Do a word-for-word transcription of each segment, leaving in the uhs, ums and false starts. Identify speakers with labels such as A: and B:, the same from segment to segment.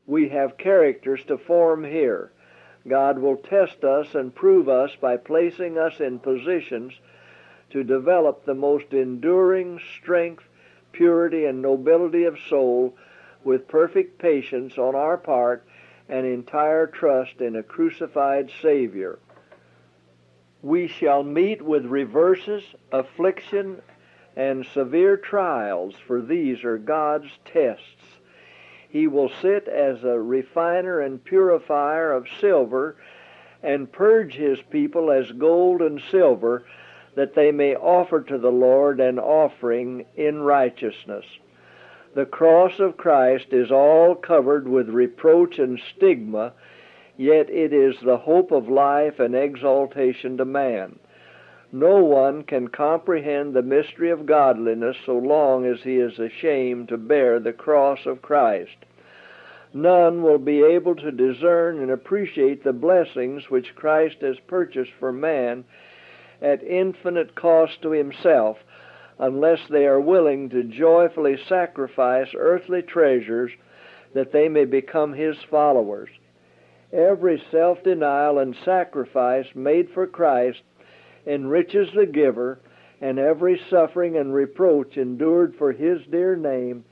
A: We have characters to form here. God will test us and prove us by placing us in positions to develop the most enduring strength, purity, and nobility of soul with perfect patience on our part and entire trust in a crucified Savior. We shall meet with reverses, affliction, and severe trials, for these are God's tests. He will sit as a refiner and purifier of silver and purge his people as gold and silver, that they may offer to the Lord an offering in righteousness. The cross of Christ is all covered with reproach and stigma, yet it is the hope of life and exaltation to man. No one can comprehend the mystery of godliness so long as he is ashamed to bear the cross of Christ. None will be able to discern and appreciate the blessings which Christ has purchased for man at infinite cost to himself, unless they are willing to joyfully sacrifice earthly treasures that they may become his followers. Every self-denial and sacrifice made for Christ enriches the giver, and every suffering and reproach endured for his dear name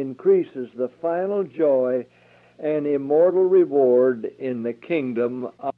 A: increases the final joy and immortal reward in the kingdom of